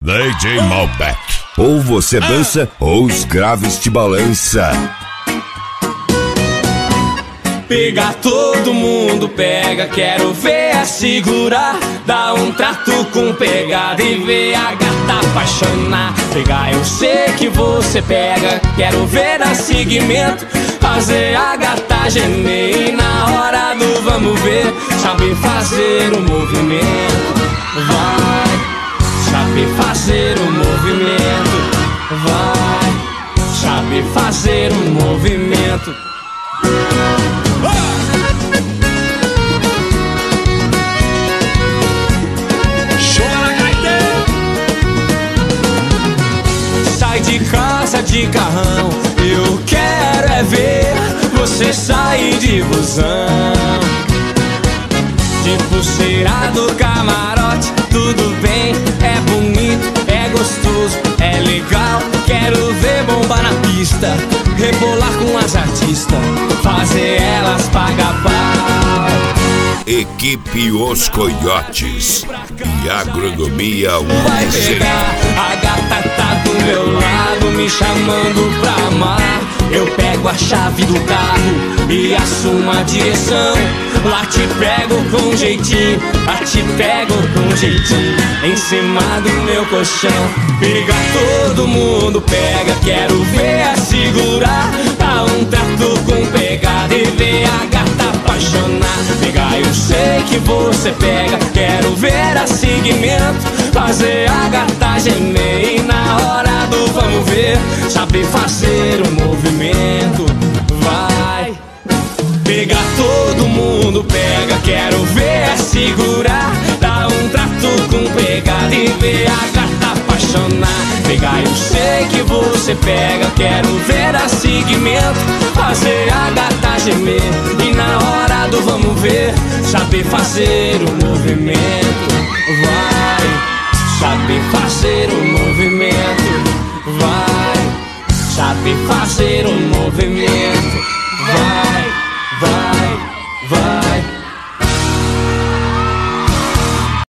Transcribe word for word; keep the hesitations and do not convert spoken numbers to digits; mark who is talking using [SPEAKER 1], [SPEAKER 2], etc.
[SPEAKER 1] D J Malbec.
[SPEAKER 2] Ou você dança, ou os graves te balança.
[SPEAKER 3] Pega todo mundo, pega, quero ver a segurar. Dá um trato com pegada e ver a gata apaixonar. Pegar, eu sei que você pega, quero ver a seguimento. Fazer a gata gemer e na hora do vamos ver, sabe fazer o movimento, vai. Sabe fazer o movimento, vai. Sabe fazer o movimento. Sai de casa de carrão, eu quero é ver você sair de busão. De pulseira do camarote, tudo bem, é bonito, é gostoso, é legal. Quero ver bomba na pista, rebolar com as artistas, fazer elas pagar pau.
[SPEAKER 2] Equipe Os Coiotes e Agronomia
[SPEAKER 3] Vai pegar, a gata tá do meu lado, me chamando pra amar. Eu pego a chave do carro e assumo a direção. Lá te pego com jeitinho, lá te pego com jeitinho, em cima do meu colchão. Pega todo mundo, pega, quero ver a segurar. Dá um trato com pegada e ver a gata apaixonar. Pegar, eu sei que você pega, quero ver a seguimento. Fazer a gata gemer e na hora do vamos ver, saber fazer o movimento, vai. Pega todo mundo, pega, quero ver a segurar. Dá um trato com pegada e ver a gata apaixonar. Pegar, eu sei que você pega, quero ver a seguimento. Fazer a gata gemer e na hora do vamos ver, saber fazer o movimento, vai. Sabe fazer o movimento, vai. Sabe fazer